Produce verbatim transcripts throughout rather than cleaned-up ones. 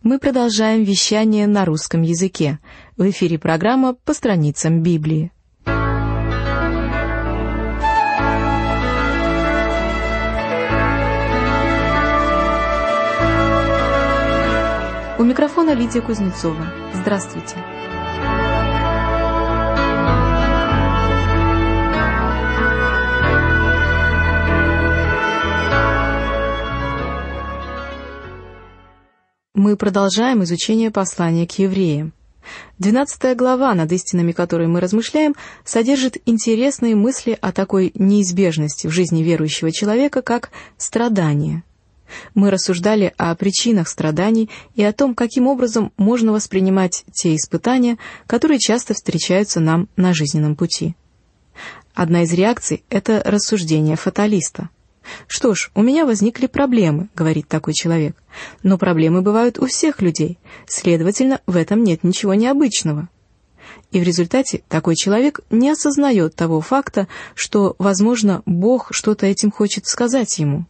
Мы продолжаем вещание на русском языке. В эфире программа «По страницам Библии». У микрофона Лидия Кузнецова. Здравствуйте. Мы продолжаем изучение послания к евреям. Двенадцатая глава, над истинами которой мы размышляем, содержит интересные мысли о такой неизбежности в жизни верующего человека, как страдание. Мы рассуждали о причинах страданий и о том, каким образом можно воспринимать те испытания, которые часто встречаются нам на жизненном пути. Одна из реакций – это рассуждение фаталиста. «Что ж, у меня возникли проблемы», — говорит такой человек. «Но проблемы бывают у всех людей, следовательно, в этом нет ничего необычного». И в результате такой человек не осознает того факта, что, возможно, Бог что-то этим хочет сказать ему.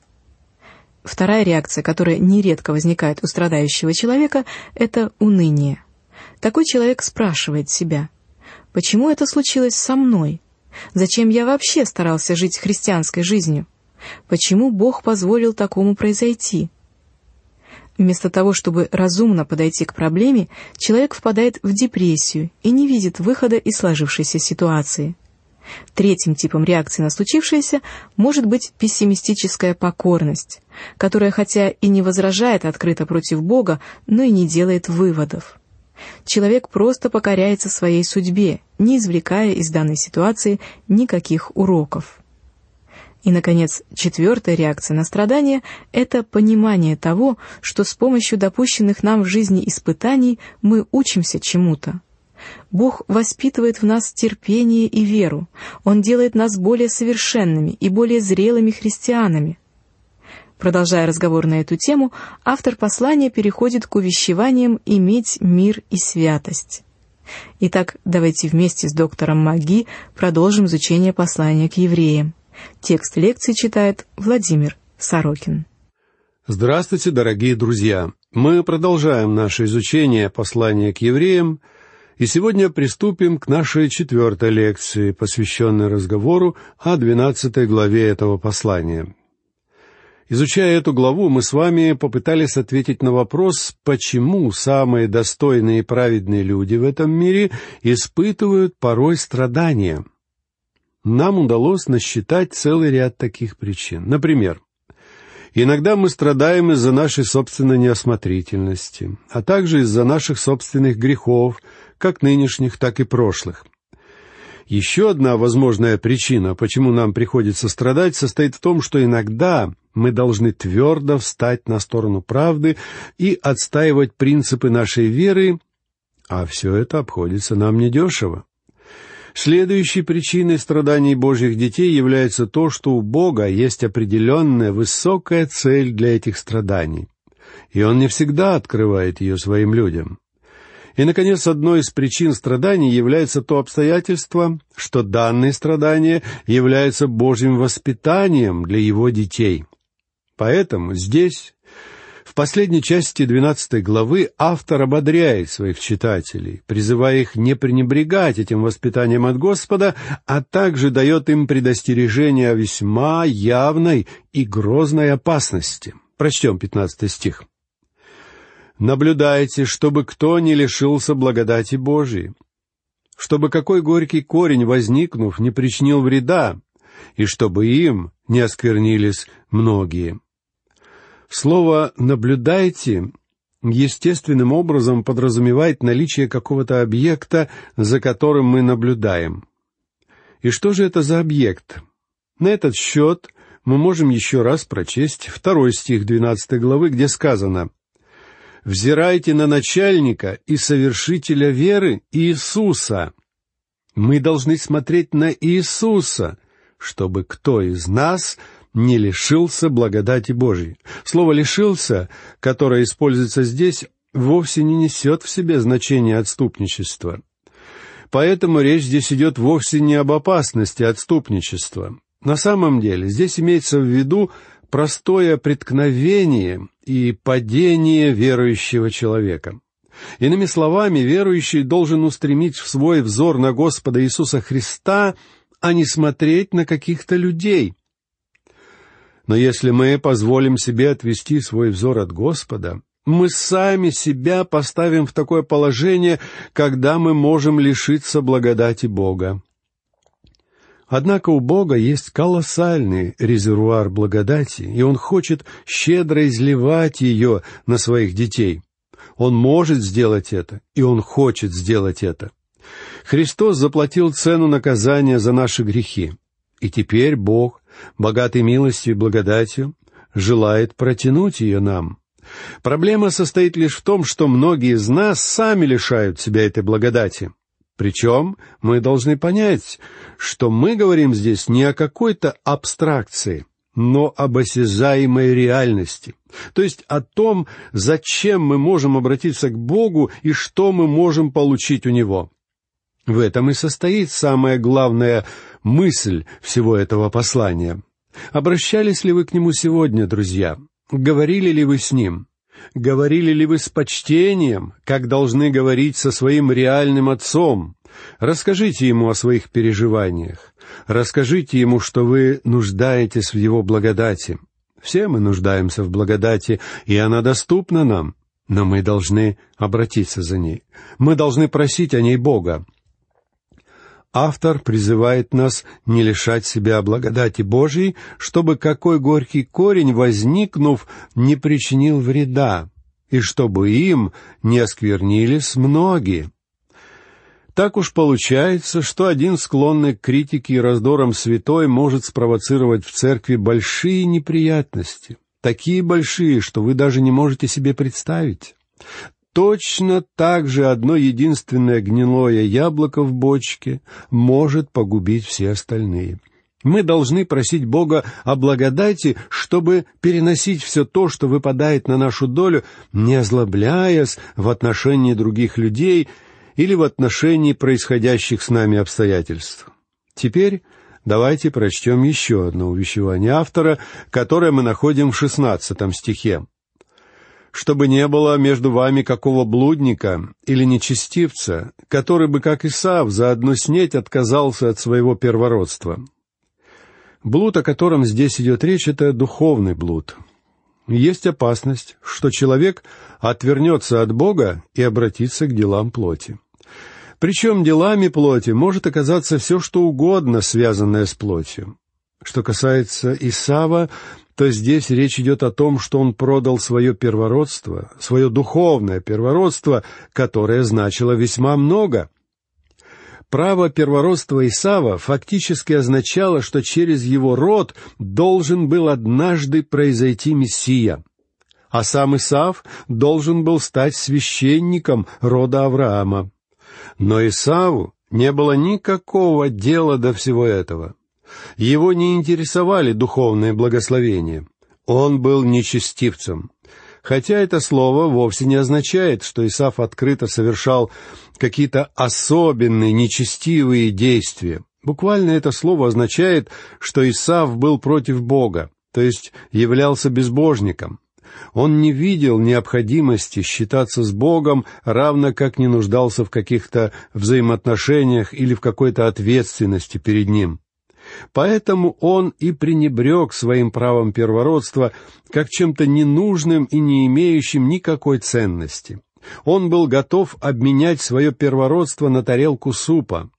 Вторая реакция, которая нередко возникает у страдающего человека, — это уныние. Такой человек спрашивает себя: «Почему это случилось со мной? Зачем я вообще старался жить христианской жизнью? Почему Бог позволил такому произойти?» Вместо того, чтобы разумно подойти к проблеме, человек впадает в депрессию и не видит выхода из сложившейся ситуации. Третьим типом реакции на случившееся может быть пессимистическая покорность, которая хотя и не возражает открыто против Бога, но и не делает выводов. Человек просто покоряется своей судьбе, не извлекая из данной ситуации никаких уроков. И, наконец, четвертая реакция на страдания – это понимание того, что с помощью допущенных нам в жизни испытаний мы учимся чему-то. Бог воспитывает в нас терпение и веру, Он делает нас более совершенными и более зрелыми христианами. Продолжая разговор на эту тему, автор послания переходит к увещеваниям иметь мир и святость. Итак, давайте вместе с доктором Маги продолжим изучение послания к евреям. Текст лекции читает Владимир Сорокин. Здравствуйте, дорогие друзья! Мы продолжаем наше изучение послания к евреям, и сегодня приступим к нашей четвертой лекции, посвященной разговору о двенадцатой главе этого послания. Изучая эту главу, мы с вами попытались ответить на вопрос, почему самые достойные и праведные люди в этом мире испытывают порой страдания. Нам удалось насчитать целый ряд таких причин. Например, иногда мы страдаем из-за нашей собственной неосмотрительности, а также из-за наших собственных грехов, как нынешних, так и прошлых. Еще одна возможная причина, почему нам приходится страдать, состоит в том, что иногда мы должны твердо встать на сторону правды и отстаивать принципы нашей веры, а все это обходится нам недешево. Следующей причиной страданий Божьих детей является то, что у Бога есть определенная высокая цель для этих страданий, и Он не всегда открывает ее своим людям. И, наконец, одной из причин страданий является то обстоятельство, что данные страдания являются Божьим воспитанием для Его детей. Поэтому здесь, в последней части двенадцатой главы, автор ободряет своих читателей, призывая их не пренебрегать этим воспитанием от Господа, а также дает им предостережение о весьма явной и грозной опасности. Прочтем пятнадцатый стих. «Наблюдайте, чтобы кто не лишился благодати Божией, чтобы какой горький корень, возникнув, не причинил вреда, и чтобы им не осквернились многие». Слово «наблюдайте» естественным образом подразумевает наличие какого-то объекта, за которым мы наблюдаем. И что же это за объект? На этот счет мы можем еще раз прочесть второй стих двенадцатой главы, где сказано: «Взирайте на начальника и совершителя веры Иисуса». Мы должны смотреть на Иисуса, чтобы кто из нас не лишился благодати Божией. Слово «лишился», которое используется здесь, вовсе не несет в себе значение отступничества. Поэтому речь здесь идет вовсе не об опасности отступничества. На самом деле здесь имеется в виду простое преткновение и падение верующего человека. Иными словами, верующий должен устремить свой взор на Господа Иисуса Христа, а не смотреть на каких-то людей. Но если мы позволим себе отвести свой взор от Господа, мы сами себя поставим в такое положение, когда мы можем лишиться благодати Бога. Однако у Бога есть колоссальный резервуар благодати, и Он хочет щедро изливать ее на своих детей. Он может сделать это, и Он хочет сделать это. Христос заплатил цену наказания за наши грехи, и теперь Бог, богатый милостью и благодатью, желает протянуть ее нам. Проблема состоит лишь в том, что многие из нас сами лишают себя этой благодати. Причем мы должны понять, что мы говорим здесь не о какой-то абстракции, но об осязаемой реальности, то есть о том, зачем мы можем обратиться к Богу и что мы можем получить у Него. В этом и состоит самая главная мысль всего этого послания. Обращались ли вы к Нему сегодня, друзья? Говорили ли вы с Ним? Говорили ли вы с почтением, как должны говорить со своим реальным Отцом? Расскажите Ему о своих переживаниях. Расскажите Ему, что вы нуждаетесь в Его благодати. Все мы нуждаемся в благодати, и она доступна нам, но мы должны обратиться за ней. Мы должны просить о ней Бога. Автор призывает нас не лишать себя благодати Божией, чтобы какой горький корень, возникнув, не причинил вреда, и чтобы им не осквернились многие. Так уж получается, что один склонный к критике и раздорам святой может спровоцировать в церкви большие неприятности, такие большие, что вы даже не можете себе представить. Точно так же одно единственное гнилое яблоко в бочке может погубить все остальные. Мы должны просить Бога о благодати, чтобы переносить все то, что выпадает на нашу долю, не озлобляясь в отношении других людей или в отношении происходящих с нами обстоятельств. Теперь давайте прочтем еще одно увещевание автора, которое мы находим в шестнадцатом стихе. «Чтобы не было между вами какого блудника или нечестивца, который бы, как Исав, за одну снеть отказался от своего первородства». Блуд, о котором здесь идет речь, — это духовный блуд. Есть опасность, что человек отвернется от Бога и обратится к делам плоти. Причем делами плоти может оказаться все, что угодно, связанное с плотью. Что касается Исава, то здесь речь идет о том, что он продал свое первородство, свое духовное первородство, которое значило весьма много. Право первородства Исава фактически означало, что через его род должен был однажды произойти Мессия, а сам Исав должен был стать священником рода Авраама. Но Исаву не было никакого дела до всего этого. Его не интересовали духовные благословения. Он был нечестивцем. Хотя это слово вовсе не означает, что Исав открыто совершал какие-то особенные нечестивые действия. Буквально это слово означает, что Исав был против Бога, то есть являлся безбожником. Он не видел необходимости считаться с Богом, равно как не нуждался в каких-то взаимоотношениях или в какой-то ответственности перед Ним. Поэтому он и пренебрег своим правом первородства как чем-то ненужным и не имеющим никакой ценности. Он был готов обменять свое первородство на тарелку супа.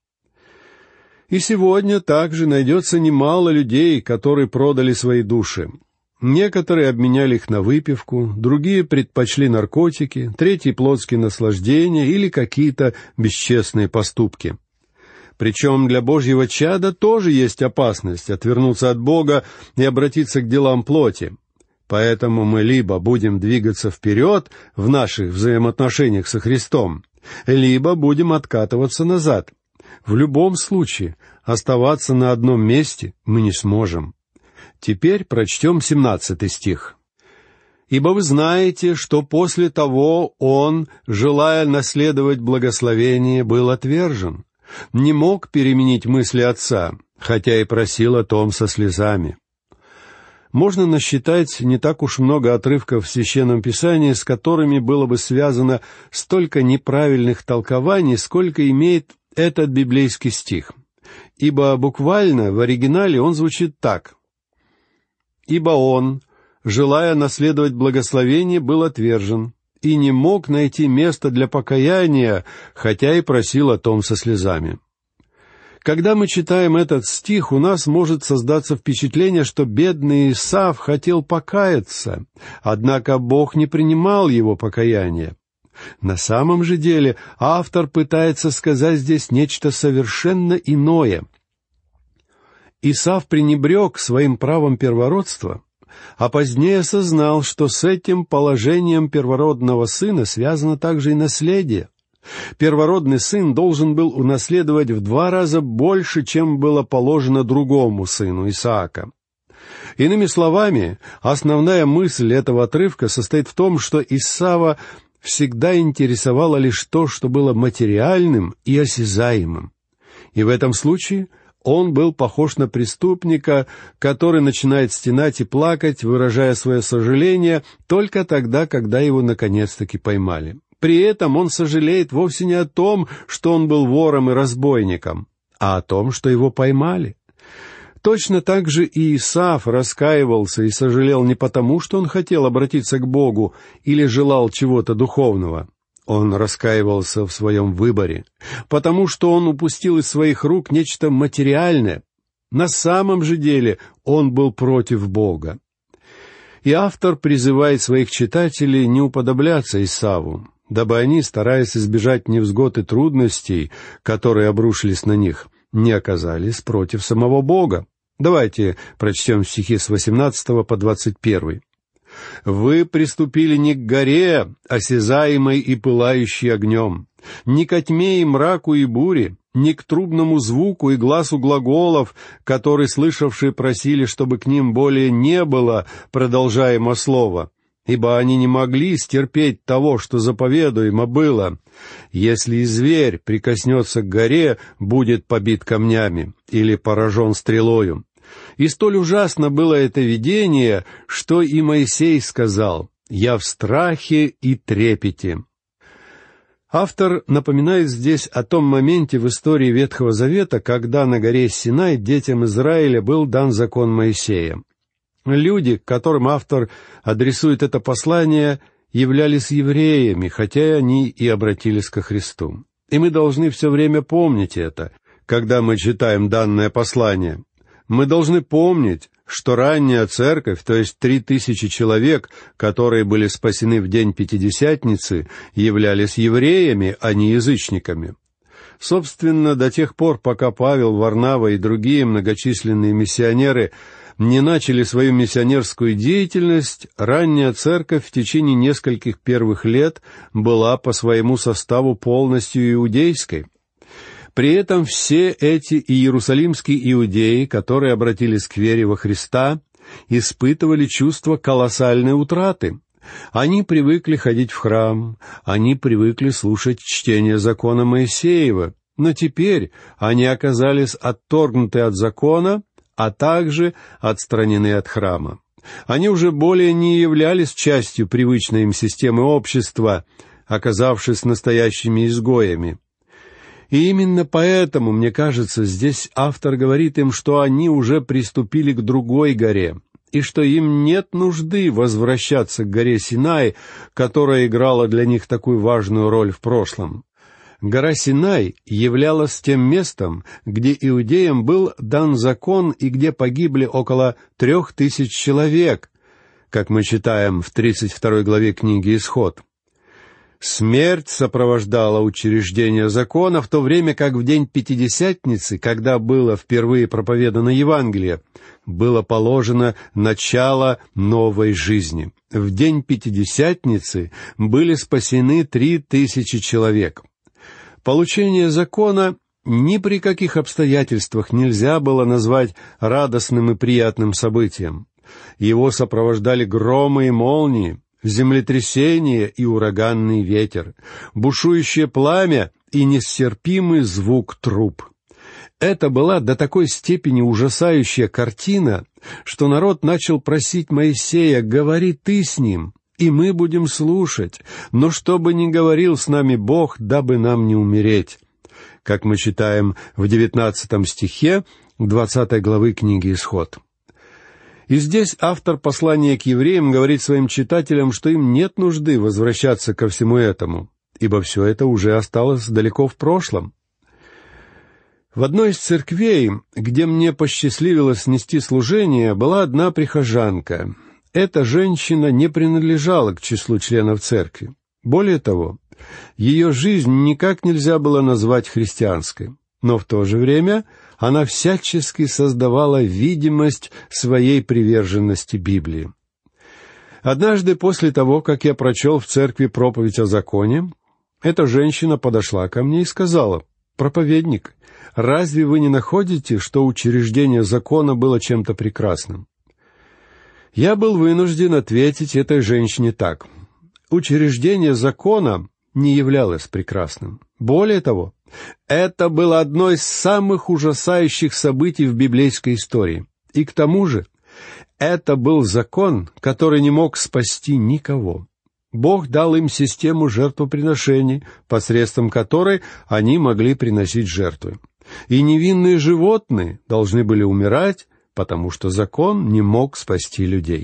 И сегодня также найдется немало людей, которые продали свои души. Некоторые обменяли их на выпивку, другие предпочли наркотики, третьи — плотские наслаждения или какие-то бесчестные поступки. Причем для Божьего чада тоже есть опасность отвернуться от Бога и обратиться к делам плоти. Поэтому мы либо будем двигаться вперед в наших взаимоотношениях со Христом, либо будем откатываться назад. В любом случае, оставаться на одном месте мы не сможем. Теперь прочтем семнадцатый стих. «Ибо вы знаете, что после того он, желая наследовать благословение, был отвержен, не мог переменить мысли отца, хотя и просил о том со слезами». Можно насчитать не так уж много отрывков в Священном Писании, с которыми было бы связано столько неправильных толкований, сколько имеет этот библейский стих. Ибо буквально в оригинале он звучит так: «Ибо он, желая наследовать благословение, был отвержен, и не мог найти места для покаяния, хотя и просил о том со слезами». Когда мы читаем этот стих, у нас может создаться впечатление, что бедный Исав хотел покаяться, однако Бог не принимал его покаяние. На самом же деле автор пытается сказать здесь нечто совершенно иное. Исав пренебрег своим правом первородства, а позднее осознал, что с этим положением первородного сына связано также и наследие. Первородный сын должен был унаследовать в два раза больше, чем было положено другому сыну, Исаака. Иными словами, основная мысль этого отрывка состоит в том, что Исава всегда интересовало лишь то, что было материальным и осязаемым. И в этом случае он был похож на преступника, который начинает стенать и плакать, выражая свое сожаление только тогда, когда его наконец-таки поймали. При этом он сожалеет вовсе не о том, что он был вором и разбойником, а о том, что его поймали. Точно так же и Исав раскаивался и сожалел не потому, что он хотел обратиться к Богу или желал чего-то духовного. Он раскаивался в своем выборе, потому что он упустил из своих рук нечто материальное. На самом же деле он был против Бога. И автор призывает своих читателей не уподобляться Исаву, дабы они, стараясь избежать невзгод и трудностей, которые обрушились на них, не оказались против самого Бога. Давайте прочтем стихи с восемнадцатого по двадцать первый. «Вы приступили не к горе, осязаемой и пылающей огнем, не ко тьме и мраку и буре, не к трубному звуку и гласу глаголов, которые слышавшие просили, чтобы к ним более не было продолжаемо слова, ибо они не могли стерпеть того, что заповедуемо было. Если и зверь прикоснется к горе, будет побит камнями или поражен стрелою. И столь ужасно было это видение, что и Моисей сказал: «Я в страхе и трепете». Автор напоминает здесь о том моменте в истории Ветхого Завета, когда на горе Синай детям Израиля был дан закон Моисея. Люди, к которым автор адресует это послание, являлись евреями, хотя они и обратились ко Христу. И мы должны все время помнить это, когда мы читаем данное послание. Мы должны помнить, что ранняя церковь, то есть три тысячи человек, которые были спасены в день Пятидесятницы, являлись евреями, а не язычниками. Собственно, до тех пор, пока Павел, Варнава и другие многочисленные миссионеры не начали свою миссионерскую деятельность, ранняя церковь в течение нескольких первых лет была по своему составу полностью иудейской. При этом все эти иерусалимские иудеи, которые обратились к вере во Христа, испытывали чувство колоссальной утраты. Они привыкли ходить в храм, они привыкли слушать чтение закона Моисеева, но теперь они оказались отторгнуты от закона, а также отстранены от храма. Они уже более не являлись частью привычной им системы общества, оказавшись настоящими изгоями. И именно поэтому, мне кажется, здесь автор говорит им, что они уже приступили к другой горе, и что им нет нужды возвращаться к горе Синай, которая играла для них такую важную роль в прошлом. Гора Синай являлась тем местом, где иудеям был дан закон и где погибли около трех тысяч человек, как мы читаем в тридцать второй главе книги «Исход». Смерть сопровождала учреждение закона, в то время как в день Пятидесятницы, когда было впервые проповедано Евангелие, было положено начало новой жизни. В день Пятидесятницы были спасены три тысячи человек. Получение закона ни при каких обстоятельствах нельзя было назвать радостным и приятным событием. Его сопровождали громы и молнии, землетрясение и ураганный ветер, бушующее пламя и нестерпимый звук труб. Это была до такой степени ужасающая картина, что народ начал просить Моисея: «Говори ты с ним, и мы будем слушать, но чтобы не говорил с нами Бог, дабы нам не умереть», как мы читаем в девятнадцатом стихе двадцатой главы книги «Исход». И здесь автор послания к евреям говорит своим читателям, что им нет нужды возвращаться ко всему этому, ибо все это уже осталось далеко в прошлом. В одной из церквей, где мне посчастливилось нести служение, была одна прихожанка. Эта женщина не принадлежала к числу членов церкви. Более того, ее жизнь никак нельзя было назвать христианской. Но в то же время она всячески создавала видимость своей приверженности Библии. Однажды после того, как я прочел в церкви проповедь о законе, эта женщина подошла ко мне и сказала: «Проповедник, разве вы не находите, что учреждение закона было чем-то прекрасным?» Я был вынужден ответить этой женщине так: учреждение закона не являлось прекрасным. Более того, это было одно из самых ужасающих событий в библейской истории. И к тому же, это был закон, который не мог спасти никого. Бог дал им систему жертвоприношений, посредством которой они могли приносить жертвы. И невинные животные должны были умирать, потому что закон не мог спасти людей.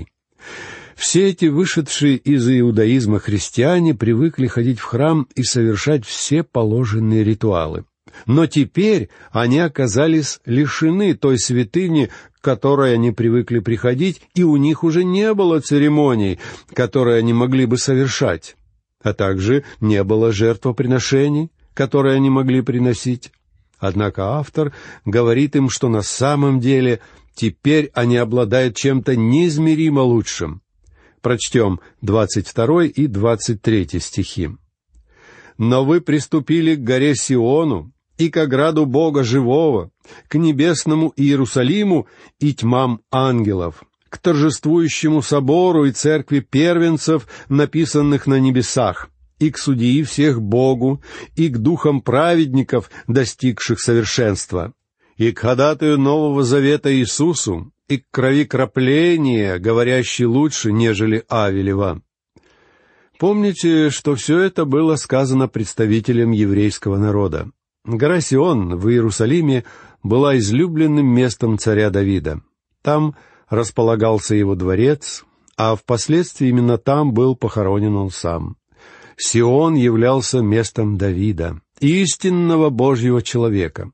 Все эти вышедшие из иудаизма христиане привыкли ходить в храм и совершать все положенные ритуалы. Но теперь они оказались лишены той святыни, к которой они привыкли приходить, и у них уже не было церемоний, которые они могли бы совершать, а также не было жертвоприношений, которые они могли приносить. Однако автор говорит им, что на самом деле теперь они обладают чем-то неизмеримо лучшим. Прочтем двадцать второй и двадцать третий стихи. «Но вы приступили к горе Сиону и к ограду Бога живого, к небесному Иерусалиму и тьмам ангелов, к торжествующему собору и церкви первенцев, написанных на небесах, и к судьи всех Богу, и к духам праведников, достигших совершенства, и к ходатаю Нового Завета Иисусу, и к крови крапления, говорящей лучше, нежели Авелева». Помните, что все это было сказано представителям еврейского народа. Гора Сион в Иерусалиме была излюбленным местом царя Давида. Там располагался его дворец, а впоследствии именно там был похоронен он сам. Сион являлся местом Давида, истинного Божьего человека.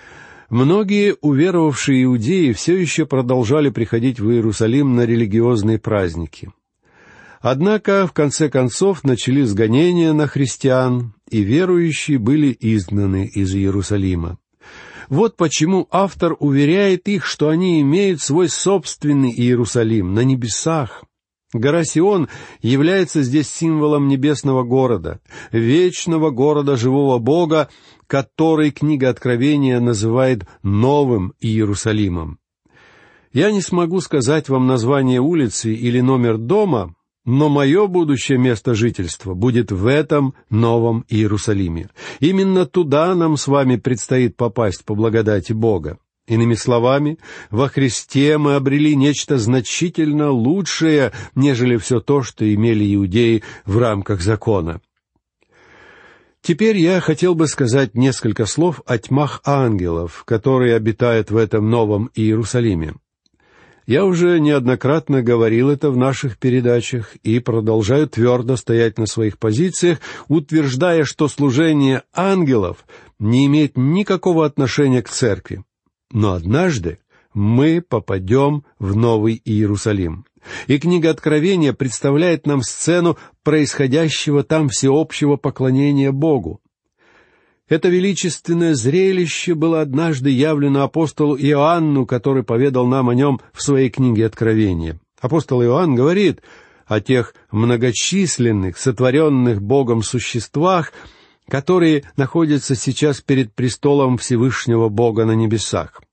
Многие уверовавшие иудеи все еще продолжали приходить в Иерусалим на религиозные праздники. Однако, в конце концов, начались гонения на христиан, и верующие были изгнаны из Иерусалима. Вот почему автор уверяет их, что они имеют свой собственный Иерусалим на небесах. Гора Сион является здесь символом небесного города, вечного города живого Бога, который книга Откровения называет Новым Иерусалимом. Я не смогу сказать вам название улицы или номер дома, но мое будущее место жительства будет в этом Новом Иерусалиме. Именно туда нам с вами предстоит попасть по благодати Бога. Иными словами, во Христе мы обрели нечто значительно лучшее, нежели все то, что имели иудеи в рамках закона. Теперь я хотел бы сказать несколько слов о тьмах ангелов, которые обитают в этом Новом Иерусалиме. Я уже неоднократно говорил это в наших передачах и продолжаю твердо стоять на своих позициях, утверждая, что служение ангелов не имеет никакого отношения к церкви. Но однажды мы попадем в Новый Иерусалим. И книга Откровения представляет нам сцену происходящего там всеобщего поклонения Богу. Это величественное зрелище было однажды явлено апостолу Иоанну, который поведал нам о нем в своей книге Откровения. Апостол Иоанн говорит о тех многочисленных, сотворенных Богом существах, которые находятся сейчас перед престолом Всевышнего Бога на небесах.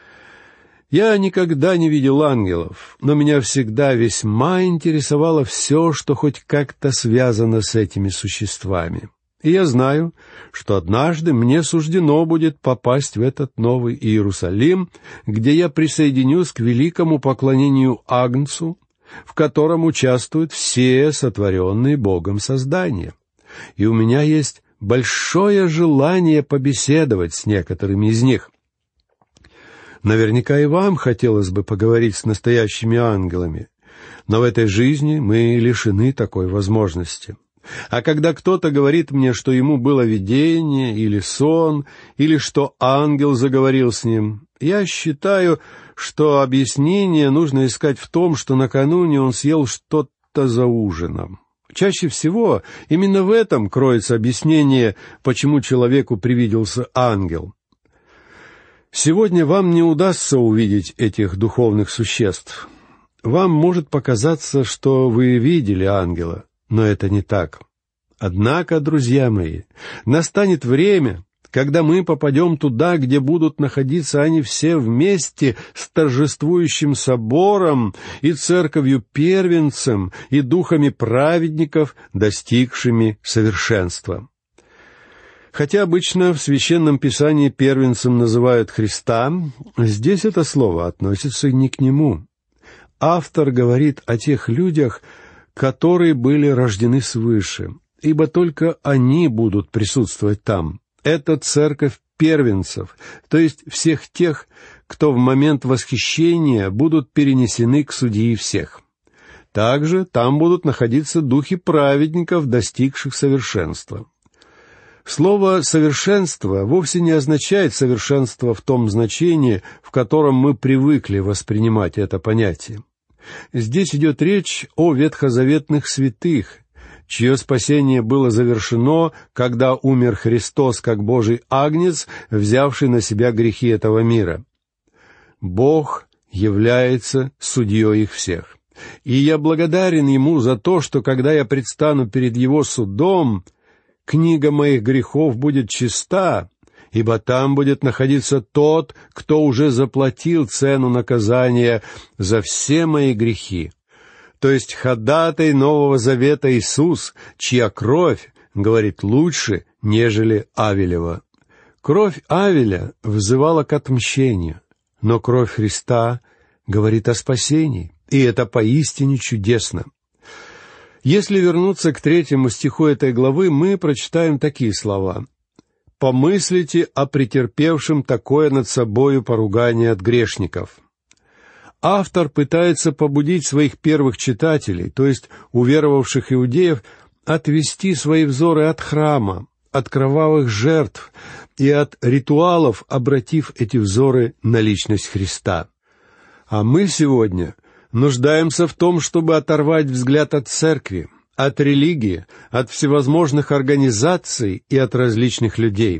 Я никогда не видел ангелов, но меня всегда весьма интересовало все, что хоть как-то связано с этими существами. И я знаю, что однажды мне суждено будет попасть в этот новый Иерусалим, где я присоединюсь к великому поклонению Агнцу, в котором участвуют все сотворенные Богом создания. И у меня есть большое желание побеседовать с некоторыми из них. Наверняка и вам хотелось бы поговорить с настоящими ангелами, но в этой жизни мы лишены такой возможности. А когда кто-то говорит мне, что ему было видение или сон, или что ангел заговорил с ним, я считаю, что объяснение нужно искать в том, что накануне он съел что-то за ужином. Чаще всего именно в этом кроется объяснение, почему человеку привиделся ангел. Сегодня вам не удастся увидеть этих духовных существ. Вам может показаться, что вы видели ангела, но это не так. Однако, друзья мои, настанет время, когда мы попадем туда, где будут находиться они все вместе с торжествующим собором и церковью первенцем и духами праведников, достигшими совершенства. Хотя обычно в Священном Писании первенцем называют Христа, здесь это слово относится не к Нему. Автор говорит о тех людях, которые были рождены свыше, ибо только они будут присутствовать там. Это церковь первенцев, то есть всех тех, кто в момент восхищения будут перенесены к судьи всех. Также там будут находиться духи праведников, достигших совершенства. Слово «совершенство» вовсе не означает совершенство в том значении, в котором мы привыкли воспринимать это понятие. Здесь идет речь о ветхозаветных святых, чье спасение было завершено, когда умер Христос как Божий Агнец, взявший на себя грехи этого мира. Бог является судьей их всех. И я благодарен Ему за то, что когда я предстану перед Его судом, книга моих грехов будет чиста, ибо там будет находиться тот, кто уже заплатил цену наказания за все мои грехи. То есть ходатай Нового Завета Иисус, чья кровь говорит лучше, нежели Авелева. Кровь Авеля взывала к отмщению, но кровь Христа говорит о спасении, и это поистине чудесно. Если вернуться к третьему стиху этой главы, мы прочитаем такие слова: «Помыслите о претерпевшем такое над собою поругание от грешников». Автор пытается побудить своих первых читателей, то есть уверовавших иудеев, отвести свои взоры от храма, от кровавых жертв и от ритуалов, обратив эти взоры на личность Христа. А мы сегодня нуждаемся в том, чтобы оторвать взгляд от церкви, от религии, от всевозможных организаций и от различных людей.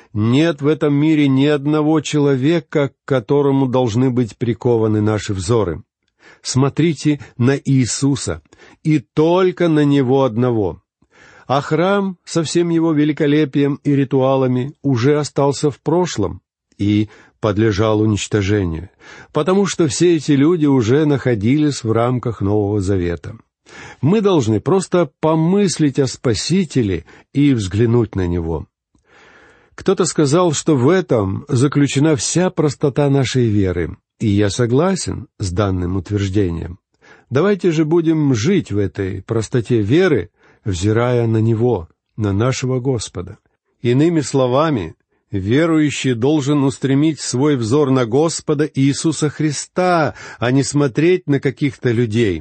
Нет в этом мире ни одного человека, к которому должны быть прикованы наши взоры. Смотрите на Иисуса, и только на Него одного. А храм со всем его великолепием и ритуалами уже остался в прошлом и подлежал уничтожению, потому что все эти люди уже находились в рамках Нового Завета. Мы должны просто помыслить о Спасителе и взглянуть на Него. Кто-то сказал, что в этом заключена вся простота нашей веры, и я согласен с данным утверждением. Давайте же будем жить в этой простоте веры, взирая на Него, на нашего Господа. Иными словами, верующий должен устремить свой взор на Господа Иисуса Христа, а не смотреть на каких-то людей.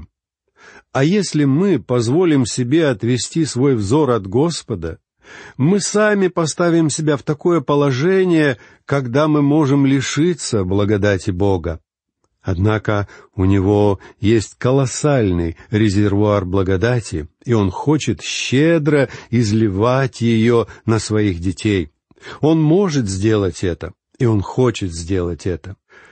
А если мы позволим себе отвести свой взор от Господа, мы сами поставим себя в такое положение, когда мы можем лишиться благодати Бога. Однако у Него есть колоссальный резервуар благодати, и Он хочет щедро изливать ее на своих детей. Он может сделать это, и Он хочет сделать это.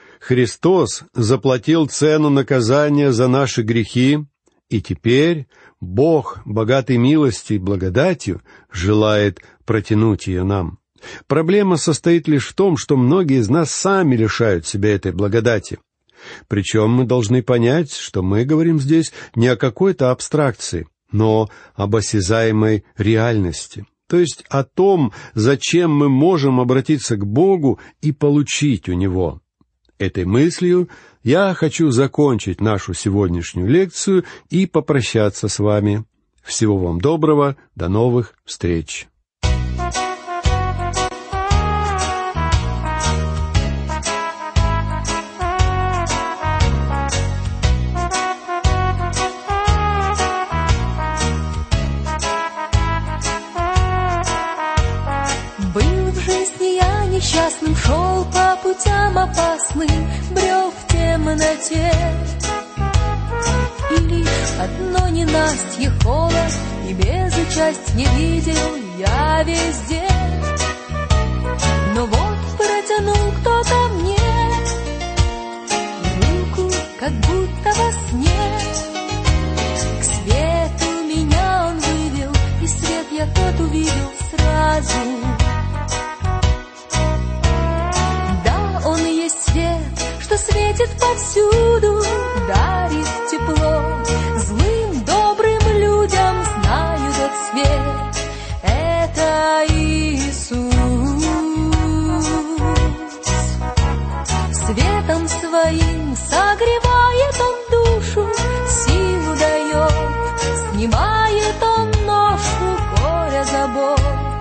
Христос заплатил цену наказания за наши грехи, и теперь Бог, богатый милостью и благодатью, желает протянуть ее нам. Проблема состоит лишь в том, что многие из нас сами лишают себя этой благодати. Причем мы должны понять, что мы говорим здесь не о какой-то абстракции, но об осязаемой реальности. то есть о том, зачем мы можем обратиться к Богу и получить у Него. Этой мыслью я хочу закончить нашу сегодняшнюю лекцию и попрощаться с вами. Всего вам доброго, до новых встреч! Несчастным шел по путям опасным, брел в темноте. И лишь одно ненастье, холод и безучасть не видел я везде. Но вот протянул кто-то мне руку, как будто во сне. К свету меня он вывел, и свет я тот увидел сразу. Что светит повсюду, дарит тепло злым, добрым людям, знаю тот свет. Это Иисус. Светом своим согревает Он душу, силу дает, снимает Он ношу горя, забот.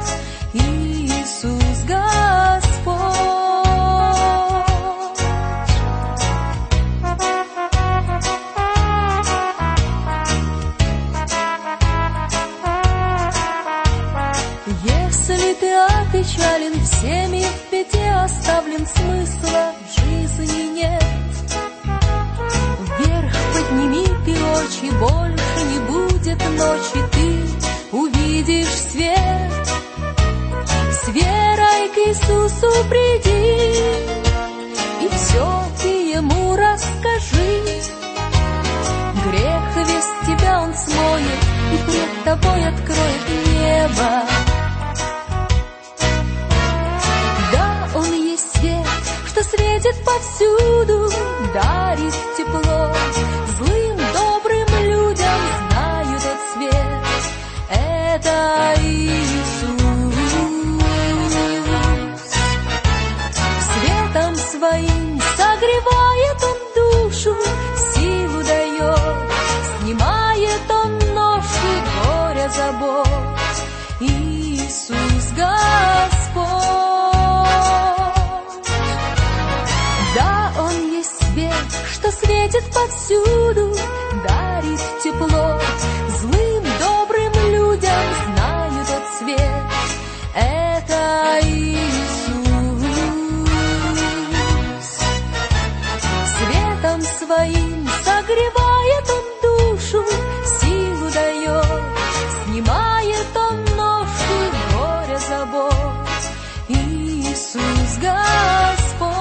Иисус Господь. Печален, всеми в беде оставлен, смысла в жизни нет. Вверх подними ты очи, больше не будет ночи, ты увидишь свет. С верой к Иисусу приди, и все ты Ему расскажи. Грех весь тебя Он смоет, и пред тобой откроет небо. Светит повсюду, дарит тепло злым, добрым людям, знаю тот свет. Это Иисус. Светом своим согревает Он душу, силу дает, снимает Он ношу горя, забот. Иисус Господь. Что светит повсюду, дарит тепло злым, добрым людям, знаю тот свет. Это Иисус. Светом своим согревает Он душу, силу дает, снимает Он ношу горя, забот. Иисус Господь.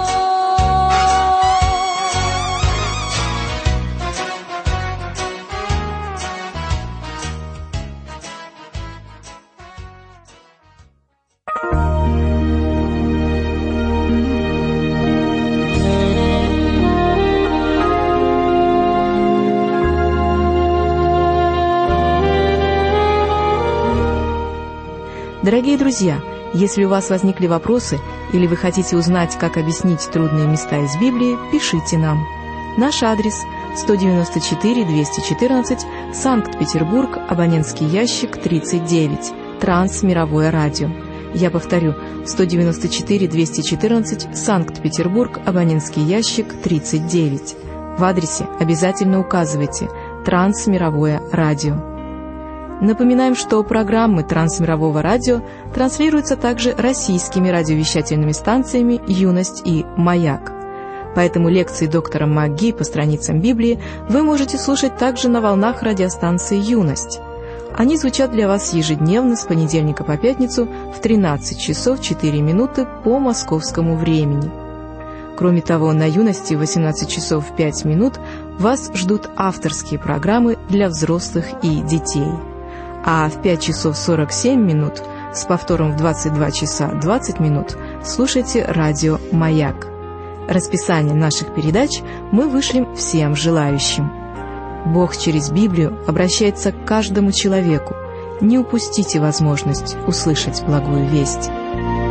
Дорогие друзья, если у вас возникли вопросы или вы хотите узнать, как объяснить трудные места из Библии, пишите нам. Наш адрес сто девяносто четыре двести четырнадцать, Санкт-Петербург, абонентский ящик тридцать девять, Трансмировое радио. Я повторю, сто девяносто четыре двести четырнадцать, Санкт-Петербург, абонентский ящик тридцать девять. В адресе обязательно указывайте «Трансмировое радио». Напоминаем, что программы Трансмирового радио транслируются также российскими радиовещательными станциями «Юность» и «Маяк». Поэтому лекции доктора МакГи по страницам Библии вы можете слушать также на волнах радиостанции «Юность». Они звучат для вас ежедневно с понедельника по пятницу в тринадцать часов четыре минуты по московскому времени. Кроме того, на «Юности» в восемнадцать часов пять минут вас ждут авторские программы для взрослых и детей. А в пять часов сорок семь минут с повтором в двадцать два часа двадцать минут слушайте радио «Маяк». Расписание наших передач мы вышлем всем желающим. Бог через Библию обращается к каждому человеку, не упустите возможность услышать благую весть.